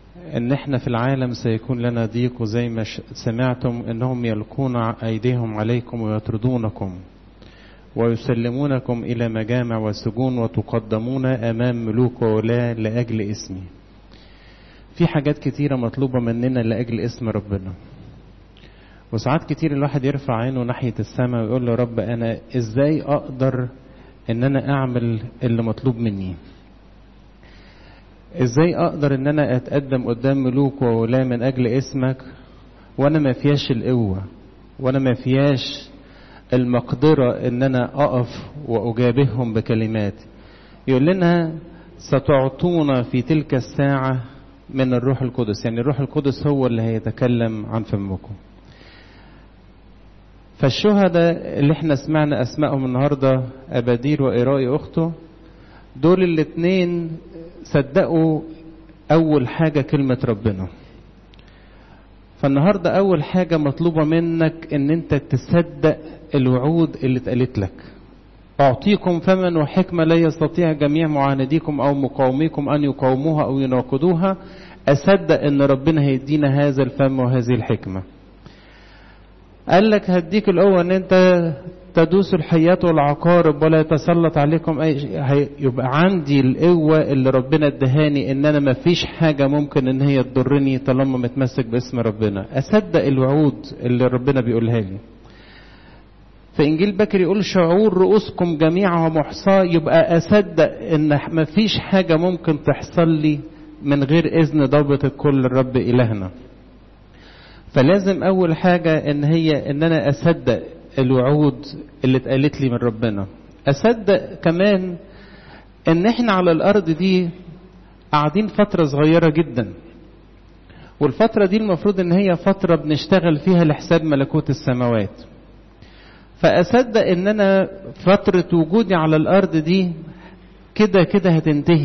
ان احنا في العالم سيكون لنا ضيق، وزي ما سمعتم انهم يلقون ايديهم عليكم ويطردونكم ويسلمونكم الى مجامع وسجون وتقدمون امام ملوك وولاة لاجل اسمي. في حاجات كتيرة مطلوبة مننا لاجل اسم ربنا، وساعات كتير الواحد يرفع عينه ناحية السماء ويقول له رب انا ازاي اقدر ان انا اعمل اللي مطلوب مني؟ ازاي اقدر ان انا اتقدم قدام ملوك وولاة من اجل اسمك وانا ما فياش القوة وانا ما فياش المقدرة ان انا اقف واجابههم بكلمات؟ يقول لنا ستعطونا في تلك الساعة من الروح القدس، يعني الروح القدس هو اللي هيتكلم عن فمكم. فالشهداء اللي احنا سمعنا اسمائهم النهاردة، ابادير وإيرائي اخته، دول الاتنين صدقوا اول حاجة كلمة ربنا. فالنهاردة اول حاجة مطلوبة منك ان انت تصدق الوعود اللي اتقالت لك. اعطيكم فما وحكمة لا يستطيع جميع معانديكم او مقاوميكم ان يقاوموها او يناقضوها. اصدق ان ربنا هيدينا هذا الفم وهذه الحكمة. قال لك هديك القوة ان انت تدوس الحيات والعقارب ولا يتسلط عليكم اي شيء. يبقى عندي القوة اللي ربنا ادهاني ان انا مفيش حاجة ممكن ان هي تضرني طالما متمسك باسم ربنا. اصدق الوعود اللي ربنا بيقولها لي. في انجيل بكر يقول شعور رؤوسكم جميعها محصاة. يبقى اصدق ان مفيش حاجة ممكن تحصل لي من غير اذن ضابط الكل الرب الهنا. فلازم اول حاجة ان انا اصدق الوعود اللي اتقالت لي من ربنا. اصدق كمان ان احنا على الارض دي قاعدين فترة صغيرة جدا، والفترة دي المفروض ان هي فترة بنشتغل فيها لحساب ملكوت السماوات. فاصدق ان انا فترة وجودي على الارض دي كده كده هتنتهي.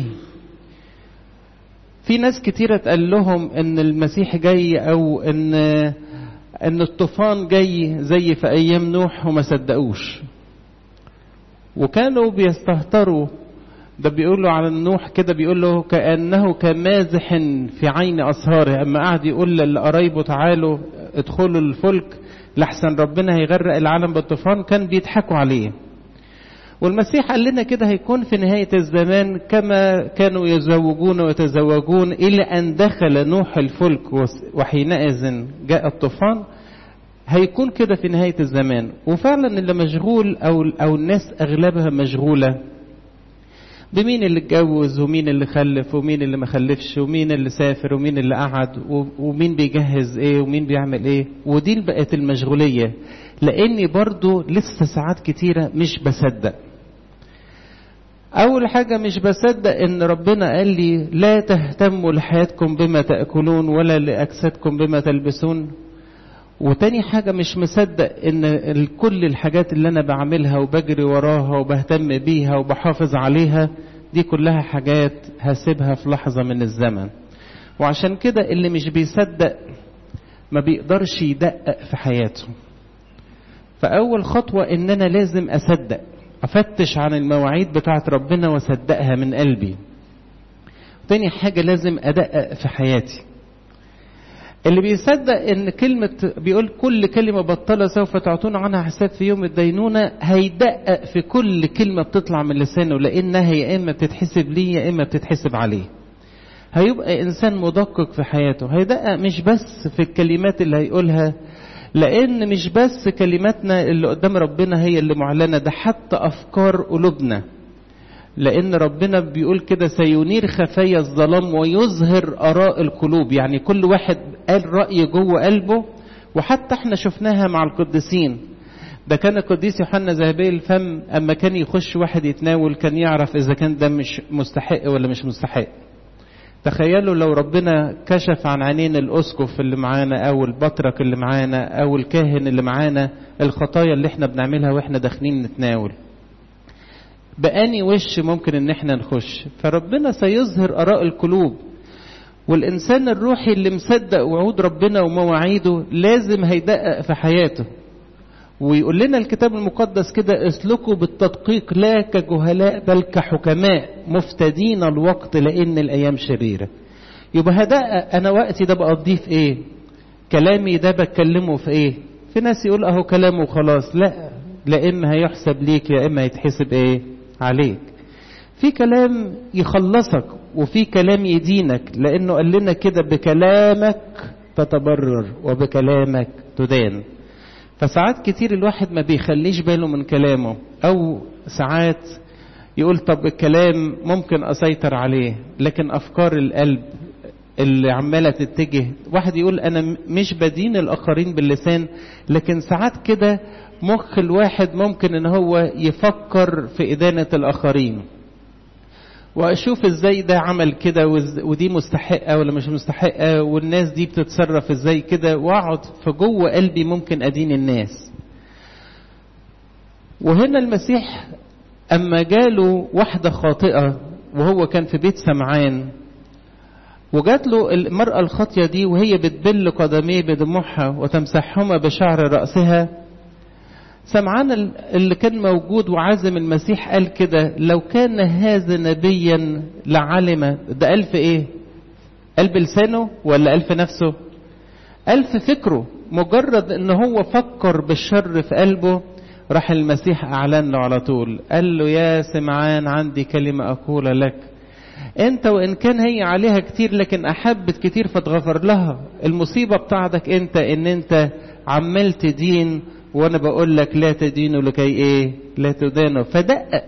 في ناس كتيرة تقال لهم ان المسيح جاي او ان الطوفان جاي زي في ايام نوح وما صدقوش، وكانوا بيستهتروا. ده بيقولوا على نوح كده، بيقولوا كأنه كمازح في عين أصهاره. اما قعد يقول لقرايبه تعالوا ادخلوا الفلك لحسن ربنا هيغرق العالم بالطوفان، كان بيضحكوا عليه. والمسيح قال لنا كده هيكون في نهاية الزمان كما كانوا يزوجون ويتزوجون إلى أن دخل نوح الفلك وحينئذ جاء الطوفان. هيكون كده في نهاية الزمان. وفعلا اللي مشغول أو الناس أغلبها مشغولة بمين اللي اتجوز ومين اللي خلف ومين اللي ما خلفش ومين اللي سافر ومين اللي قعد ومين بيجهز ايه ومين بيعمل ايه. ودي بقت المشغولية. لاني برضو لسه ساعات كتيرة مش بصدق. اول حاجة مش بصدق ان ربنا قال لي لا تهتموا لحياتكم بما تأكلون ولا لأجسادكم بما تلبسون. وتاني حاجة مش مصدق ان كل الحاجات اللي انا بعملها وبجري وراها وبهتم بيها وبحافظ عليها دي كلها حاجات هسيبها في لحظة من الزمن. وعشان كده اللي مش بيصدق ما بيقدرش يدقق في حياته. فاول خطوة ان انا لازم اصدق، افتش عن المواعيد بتاعت ربنا واصدقها من قلبي. تاني حاجة لازم ادقق في حياتي. اللي بيصدق ان كلمة بيقول كل كلمة بطلة سوف تعطون عنها حساب في يوم الدينونة، هيدقق في كل كلمة بتطلع من لسانه، لانها يا اما بتتحسب ليه يا اما بتتحسب عليه. هيبقى انسان مدقق في حياته. هيدقق مش بس في الكلمات اللي هيقولها، لان مش بس كلماتنا اللي قدام ربنا هي اللي معلنة، ده حتى افكار قلوبنا. لان ربنا بيقول كده سينير خفايا الظلام ويظهر اراء القلوب. يعني كل واحد قال رأي جوه قلبه. وحتى احنا شفناها مع القديسين. ده كان القديس يوحنا ذهبي الفم اما كان يخش واحد يتناول كان يعرف اذا كان ده مش مستحق ولا مش مستحق. تخيلوا لو ربنا كشف عن عينين الاسقف اللي معانا او البطرك اللي معانا او الكاهن اللي معانا الخطايا اللي احنا بنعملها واحنا داخلين نتناول، بأني وش ممكن ان احنا نخش. فربنا سيظهر اراء القلوب. والانسان الروحي اللي مصدق وعود ربنا ومواعيده لازم هيدقق في حياته. ويقول لنا الكتاب المقدس كده اسلكوا بالتدقيق لا كجهلاء بل كحكماء مفتدين الوقت لان الايام شريرة. يبقى هدقق انا وقتي ده بقضيه في ايه، كلامي ده بتكلمه في ايه. في ناس يقول اهو كلامه وخلاص، لا، لا اما هيحسب ليك يا اما هيتحسب ايه عليك. في كلام يخلصك وفي كلام يدينك، لانه قال لنا كده بكلامك تتبرر وبكلامك تدان. فساعات كتير الواحد ما بيخليش باله من كلامه، او ساعات يقول طب الكلام ممكن اسيطر عليه، لكن افكار القلب اللي عمالة تتجه. واحد يقول انا مش بدين الاخرين باللسان، لكن ساعات كده مخ الواحد ممكن ان هو يفكر في ادانة الاخرين، واشوف ازاي ده عمل كده ودي مستحقة ولا مش مستحقة، والناس دي بتتصرف ازاي كده، واقعد في جوه قلبي ممكن ادين الناس. وهنا المسيح اما جاله واحدة خاطئة وهو كان في بيت سمعان، وجات له المرأة الخاطية دي وهي بتبل قدميه بدموعها وتمسحهما بشعر رأسها، سمعان اللي كان موجود وعازم المسيح قال كده لو كان هذا نبيا لعلم. ده قال في ايه؟ قال بلسانه ولا قال في نفسه؟ قال في فكره. مجرد ان هو فكر بالشر في قلبه، راح المسيح اعلن له على طول، قال له يا سمعان عندي كلمة اقول لك، انت وان كان هي عليها كتير لكن احبت كتير فتغفر لها. المصيبة بتاعتك انت ان انت عمال تدين، وانا بقول لك لا تدينوا لكي ايه؟ لا تدانوا. فدقق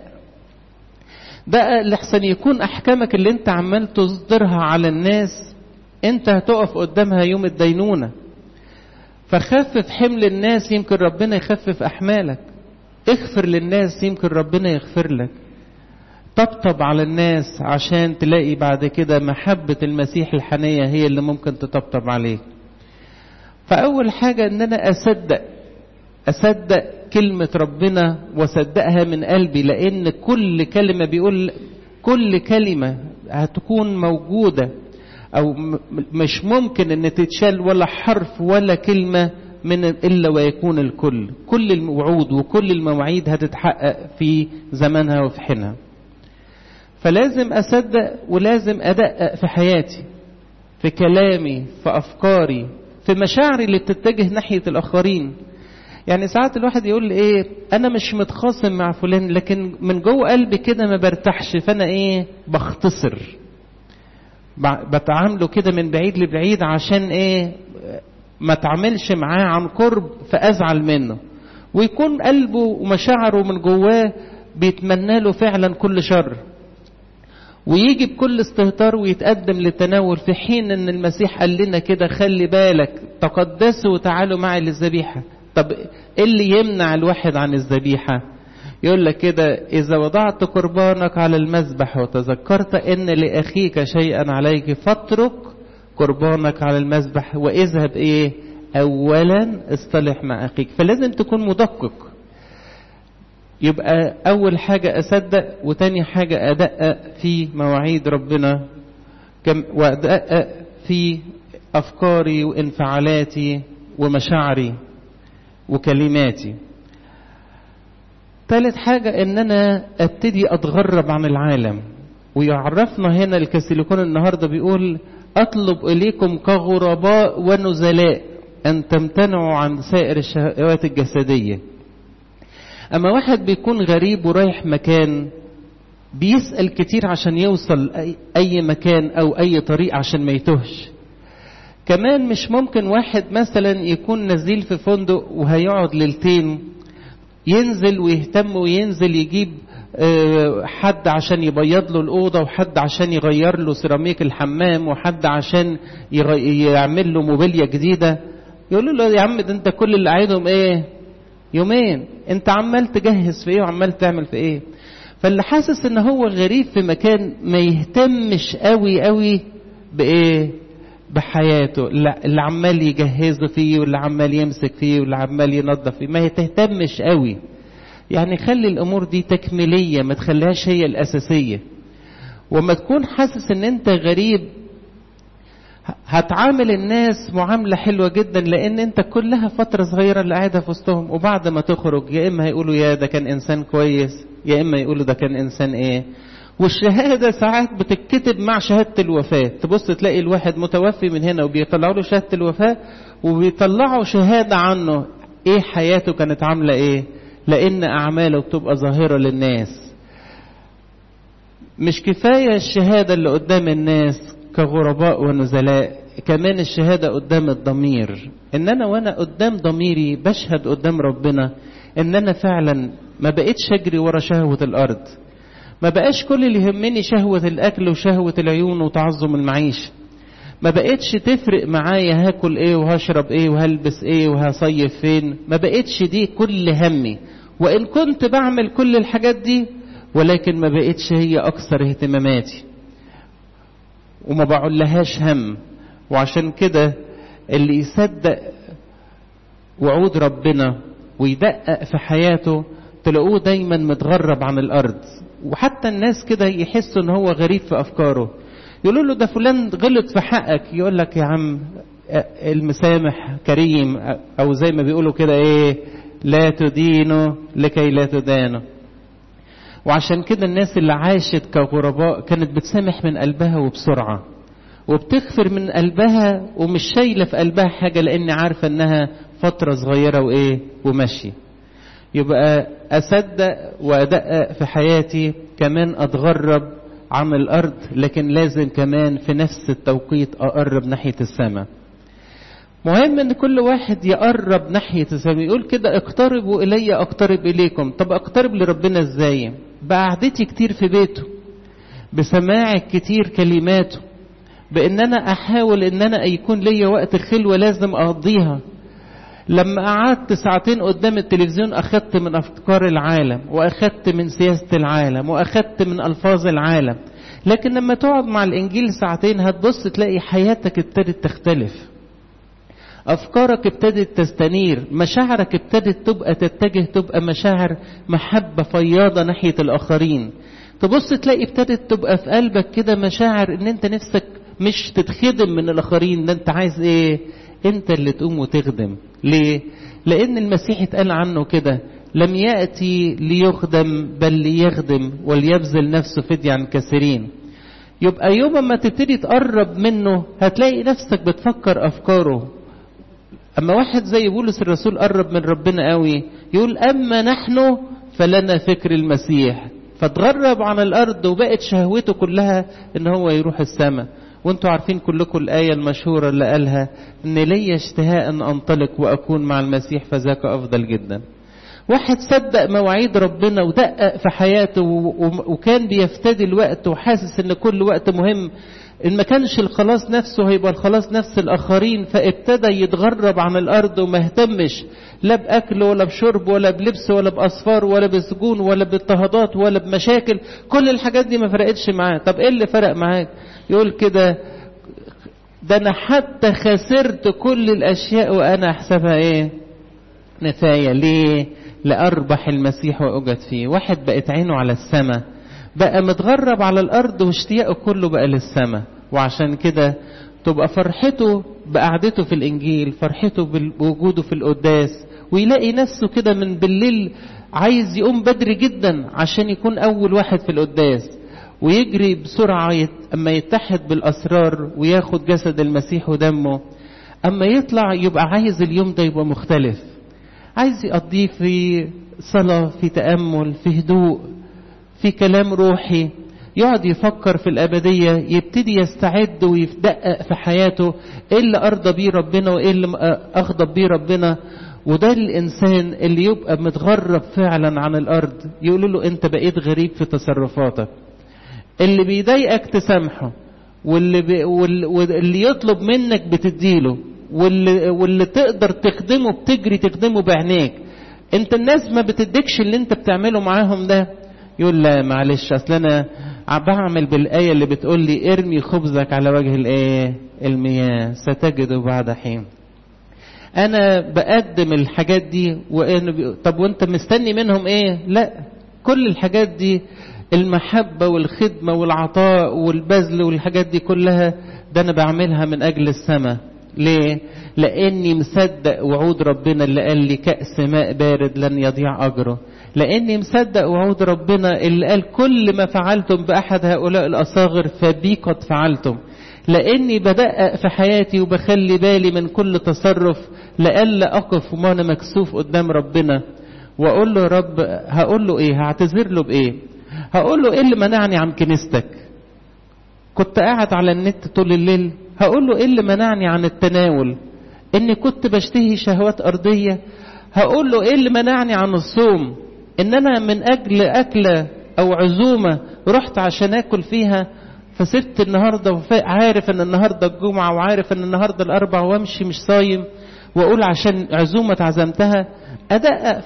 لحسن يكون احكامك اللي انت عمال تصدرها على الناس انت هتقف قدامها يوم الدينونة. فخفف حمل الناس يمكن ربنا يخفف احمالك، اغفر للناس يمكن ربنا يغفر لك، طبطب على الناس عشان تلاقي بعد كده محبة المسيح الحنية هي اللي ممكن تطبطب عليك. فاول حاجة ان انا اصدق كلمة ربنا وصدقها من قلبي، لان كل كلمة بيقول كل كلمة هتكون موجودة، او مش ممكن ان تتشال ولا حرف ولا كلمة من الا ويكون الكل. كل الوعود وكل المواعيد هتتحقق في زمنها وفي حينها. فلازم اصدق ولازم ادقق في حياتي، في كلامي، في افكاري، في مشاعري اللي بتتجه ناحية الاخرين. يعني ساعات الواحد يقول ايه انا مش متخاصم مع فلان، لكن من جوه قلبي كده ما برتاحش، فانا ايه بختصر، بتعامله كده من بعيد لبعيد عشان ايه ما تعملش معاه عن قرب فازعل منه، ويكون قلبه ومشاعره من جواه بيتمنى له فعلا كل شر، ويجي بكل استهتار ويتقدم للتناول، في حين ان المسيح قال لنا كده خلي بالك تقدسوا وتعالوا معي للذبيحة. طب ايه اللي يمنع الواحد عن الذبيحة؟ يقول لك كده اذا وضعت قربانك على المذبح وتذكرت ان لاخيك شيئا عليك فاترك قربانك على المذبح واذهب ايه اولا اصطلح مع اخيك. فلازم تكون مدقق. يبقى اول حاجة اصدق، وتاني حاجة ادقق في مواعيد ربنا، وادقق في افكاري وانفعالاتي ومشاعري وكلماتي. ثالث حاجة ان انا ابتدي اتغرب عن العالم. ويعرفنا هنا الكاثوليكون النهاردة بيقول اطلب اليكم كغرباء ونزلاء ان تمتنعوا عن سائر الشهوات الجسدية. اما واحد بيكون غريب ورايح مكان بيسأل كتير عشان يوصل اي مكان او اي طريق عشان ما يتوهش. كمان مش ممكن واحد مثلا يكون نزيل في فندق وهيقعد ليلتين ينزل ويهتم وينزل يجيب حد عشان يبيض له الأوضة، وحد عشان يغير له سيراميك الحمام، وحد عشان يعمل له موبيليا جديدة. يقولوا له يا عم ده انت كل اللي قاعدهم ايه يومين، انت عمال تجهز في ايه وعمال تعمل في ايه. فاللي حاسس ان هو غريب في مكان ما يهتمش قوي بايه بحياته، اللي عمال يجهزه فيه واللي عمال يمسك فيه واللي عمال ينظف فيه، ما تهتمش قوي. يعني خلي الامور دي تكميلية، ما تخليهاش هي الاساسية. وما تكون حاسس ان انت غريب هتعامل الناس معاملة حلوة جدا، لان انت كلها فترة صغيرة اللي قاعدة في وسطهم، وبعد ما تخرج يا اما هيقولوا يا ده كان انسان كويس، يا اما يقولوا ده كان انسان ايه والشهادة ساعات بتتكتب مع شهادة الوفاة. تبص تلاقي الواحد متوفي من هنا وبيطلعوا له شهادة الوفاة وبيطلعوا شهادة عنه ايه حياته كانت عاملة ايه، لان اعماله بتبقى ظاهرة للناس. مش كفاية الشهادة اللي قدام الناس كغرباء ونزلاء، كمان الشهادة قدام الضمير، ان انا وانا قدام ضميري بشهد قدام ربنا ان انا فعلا ما بقيتش اجري ورا شهوة الارض، ما بقاش كل اللي يهمني شهوة الاكل وشهوة العيون وتعظم المعيشة، ما بقيتش تفرق معايا هاكل ايه وهشرب ايه وهلبس ايه وهصيف فين، ما بقيتش دي كل همي، وان كنت بعمل كل الحاجات دي ولكن ما بقيتش هي اكثر اهتماماتي وما بعلهاش هم. وعشان كده اللي يصدق وعود ربنا ويدقق في حياته تلاقوه دايما متغرب عن الارض. وحتى الناس كده يحسوا ان هو غريب في افكاره، يقولوا له ده فلان غلط في حقك، يقول لك يا عم المسامح كريم، او زي ما بيقولوا كده ايه، لا تدينوا لكي لا تدانوا. وعشان كده الناس اللي عاشت كغرباء كانت بتسامح من قلبها وبسرعة، وبتغفر من قلبها ومش شايلة في قلبها حاجة، لان عارفة انها فترة صغيرة وايه ومشي. يبقى اصدق وادقق في حياتي، كمان اتغرب عن الارض، لكن لازم كمان في نفس التوقيت اقرب ناحية السماء. مهم ان كل واحد يقرب ناحية السماء. يقول كده اقتربوا الي اقترب اليكم. طب اقترب لربنا ازاي؟ بقعدتي كتير في بيته، بسماع كتير كلماته، بان انا احاول ان انا يكون ليا وقت خلوة لازم اقضيها. لما قعدت ساعتين قدام التلفزيون اخدت من افكار العالم، واخدت من سياسة العالم، واخدت من الفاظ العالم. لكن لما تقعد مع الانجيل ساعتين هتبص تلاقي حياتك ابتدت تختلف، افكارك ابتدت تستنير، مشاعرك ابتدت تبقى تتجه، تبقى مشاعر محبة فياضة ناحية الاخرين. تبص تلاقي ابتدت تبقى في قلبك كده مشاعر ان انت نفسك مش تتخدم من الاخرين، ده انت عايز ايه؟ انت اللي تقوم وتخدم. ليه؟ لان المسيح اتقال عنه كده لم يأتي ليخدم بل ليخدم وليبذل نفسه فدية عن كثيرين. يبقى يوم ما تبتدي تقرب منه هتلاقي نفسك بتفكر افكاره. اما واحد زي بولس الرسول قرب من ربنا قوي، يقول اما نحن فلنا فكر المسيح، فتغرب عن الارض وبقت شهوته كلها ان هو يروح السماء. وانتوا عارفين كلكم الآية المشهورة اللي قالها ان لي اشتهاء ان انطلق واكون مع المسيح فذاك افضل جدا. واحد صدق مواعيد ربنا ودقق في حياته وكان بيفتدي الوقت وحاسس ان كل وقت مهم، ان ما كانش الخلاص نفسه هيبقى الخلاص نفس الاخرين، فابتدى يتغرب عن الارض وما اهتمش لا باكل ولا بشرب ولا بلبس ولا باسفار ولا بسجون ولا باضطهادات ولا بمشاكل. كل الحاجات دي ما فرقتش معاه. طب ايه اللي فرق معاك؟ يقول كده ده انا حتى خسرت كل الاشياء وانا احسبها ايه؟ نفاية. ليه؟ لأربح المسيح وأوجد فيه. واحد بقت عينه على السماء، بقى متغرب على الأرض واشتياقه كله بقى للسماء. وعشان كده تبقى فرحته بقعدته في الإنجيل، فرحته بوجوده في القداس، ويلاقي نفسه كده من بالليل عايز يقوم بدري جدا عشان يكون أول واحد في القداس، ويجري بسرعة أما يتحد بالأسرار وياخد جسد المسيح ودمه. أما يطلع يبقى عايز اليوم ده يبقى مختلف، عايز يقضيه في صلاة، في تأمل، في هدوء، في كلام روحي، يقعد يفكر في الأبدية، يبتدي يستعد ويدقق في حياته ايه اللي أرضى بيه ربنا وايه اللي أغضب بيه ربنا. وده الإنسان اللي يبقى متغرب فعلا عن الأرض. يقولوا له أنت بقيت غريب في تصرفاتك، اللي بيضايقك تسامحه، واللي يطلب منك بتديله، واللي تقدر تخدمه بتجري تخدمه بعينيك. انت الناس ما بتديكش اللي انت بتعمله معاهم ده. يقول لا معلش اصل انا بعمل بالآية اللي بتقول لي ارمي خبزك على وجه المياه ستجده بعد حين. انا بقدم الحاجات دي طب وانت مستني منهم ايه؟ لا، كل الحاجات دي المحبة والخدمة والعطاء والبذل والحاجات دي كلها ده انا بعملها من اجل السماء. ليه؟ لاني مصدق وعود ربنا اللي قال لي كأس ماء بارد لن يضيع اجره، لاني مصدق وعود ربنا اللي قال كل ما فعلتم باحد هؤلاء الاصاغر فبي قد فعلتم، لاني بدقق في حياتي وبخلي بالي من كل تصرف لألا اقف وانا مكسوف قدام ربنا واقول له رب، هقول له ايه؟ هعتذر له بايه؟ هقول له ايه اللي منعني عن كنيستك؟ كنت قاعد على النت طول الليل؟ هقول له ايه اللي منعني عن التناول؟ اني كنت بشتهي شهوات ارضية؟ هقول له ايه اللي منعني عن الصوم؟ ان انا من اجل اكلة او عزومة رحت عشان اكل فيها فسبت النهاردة عارف ان النهاردة الجمعة وعارف ان النهاردة الاربع وامشي مش صايم واقول عشان عزومة عزمتها. ادقق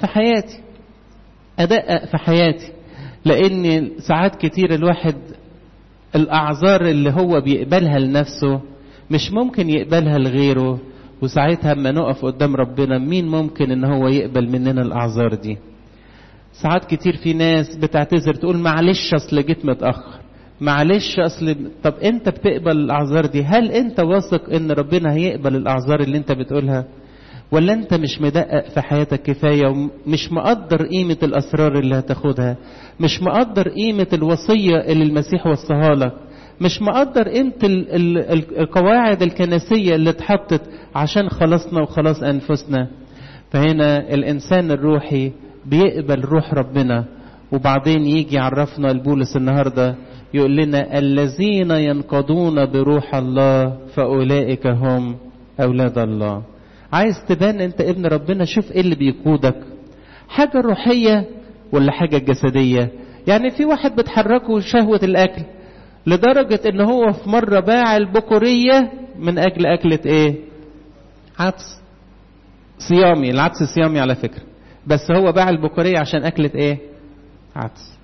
في حياتي لان ساعات كتير الواحد الاعذار اللي هو بيقبلها لنفسه مش ممكن يقبلها لغيره، وساعتها اما نقف قدام ربنا مين ممكن ان هو يقبل مننا الاعذار دي؟ ساعات كتير في ناس بتعتذر تقول معلش اصل جيت متاخر، معلش اصل. طب انت بتقبل الاعذار دي؟ هل انت واثق ان ربنا هيقبل الاعذار اللي انت بتقولها؟ ولا انت مش مدقق في حياتك كفايه ومش مقدر قيمه الاسرار اللي هتاخدها، مش مقدر قيمه الوصيه اللي المسيح وصاها لك، مش مقدر قيمه القواعد الكنسيه اللي اتحطت عشان خلصنا وخلاص انفسنا؟ فهنا الانسان الروحي بيقبل روح ربنا، وبعدين يجي يعرفنا البولس النهارده يقول لنا الذين ينقضون بروح الله فاولئك هم اولاد الله. عايز تبان انت ابن ربنا؟ شوف ايه اللي بيقودك، حاجة روحية ولا حاجة جسدية؟ يعني في واحد بتحركه شهوة الاكل لدرجة ان هو في مرة باع البكورية من اجل اكلة ايه؟ عدس صيامي. العدس صيامي على فكرة، بس هو باع البكورية عشان اكلة ايه؟ عدس.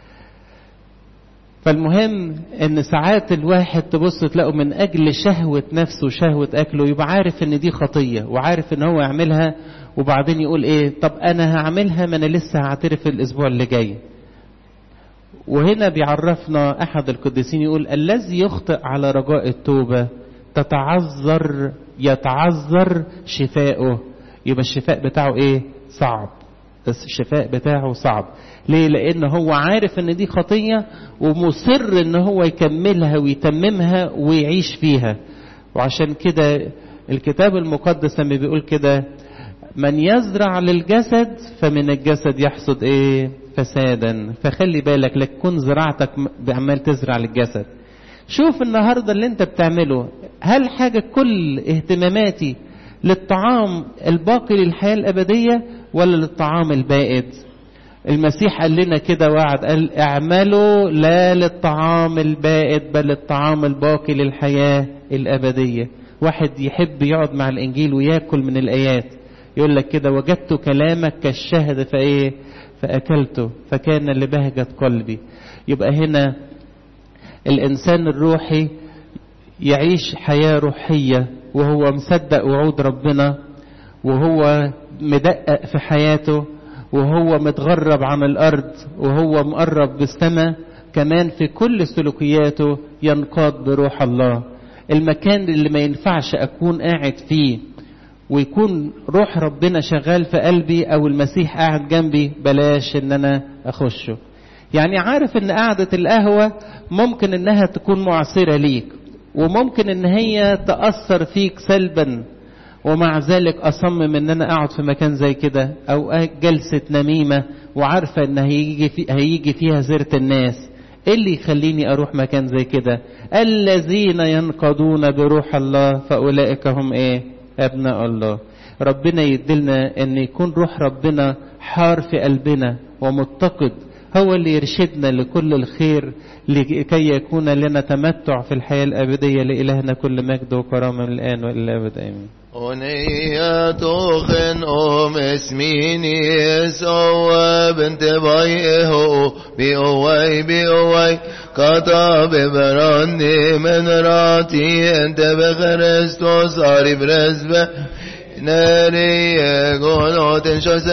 فالمهم ان ساعات الواحد تبص تلاقوا من اجل شهوة نفسه وشهوة اكله يبقى عارف ان دي خطية وعارف ان هو يعملها، وبعدين يقول ايه؟ طب انا هعملها، ما انا لسه هعترف الاسبوع اللي جاي. وهنا بيعرفنا احد القديسين يقول الذي يخطئ على رجاء التوبة يتعذر شفاؤه. يبقى الشفاء بتاعه ايه؟ صعب. بس الشفاء بتاعه صعب. ليه؟ لان هو عارف ان دي خطية ومصر ان هو يكملها ويتممها ويعيش فيها. وعشان كده الكتاب المقدس لما بيقول كده من يزرع للجسد فمن الجسد يحصد ايه؟ فسادا. فخلي بالك لا تكون زراعتك بعمال تزرع للجسد. شوف النهاردة اللي انت بتعمله، هل حاجة كل اهتماماتي للطعام الباقي للحياة الأبدية ولا للطعام البائد؟ المسيح قال لنا كده وعد، قال اعملوا لا للطعام البائد بل للطعام الباقي للحياة الأبدية. واحد يحب يقعد مع الإنجيل ويأكل من الآيات يقول لك كده وجدت كلامك كالشهد فإيه؟ فأكلته فكان لبهجة قلبي. يبقى هنا الإنسان الروحي يعيش حياة روحية وهو مصدق وعود ربنا، وهو مدقق في حياته، وهو متغرب عن الأرض، وهو مقرب بالسماء. كمان في كل سلوكياته ينقاد بروح الله. المكان اللي ما ينفعش أكون قاعد فيه ويكون روح ربنا شغال في قلبي أو المسيح قاعد جنبي بلاش إن أنا أخشه. يعني عارف إن قعدة القهوة ممكن إنها تكون معصرة ليك وممكن إن هي تأثر فيك سلبا، ومع ذلك أصمم إن أنا أقعد في مكان زي كده، أو جلسة نميمة وعارفة إن هيجي فيها زيرة الناس. إيه اللي يخليني أروح مكان زي كده؟ الذين ينقضون بروح الله فأولئك هم إيه؟ أبناء الله. ربنا يدلنا أن يكون روح ربنا حار في قلبنا ومتقد، هو اللي يرشدنا لكل الخير لكي يكون لنا تمتع في الحياة الأبدية. لإلهنا كل مجد وكرامة من الآن وإلى الأبد آمين. ونياتوخن اسميني سوى بنت بايه بيوي كتاب براني من راتي انت بخرستوس عارف رزبه ناري قولوا تنشوز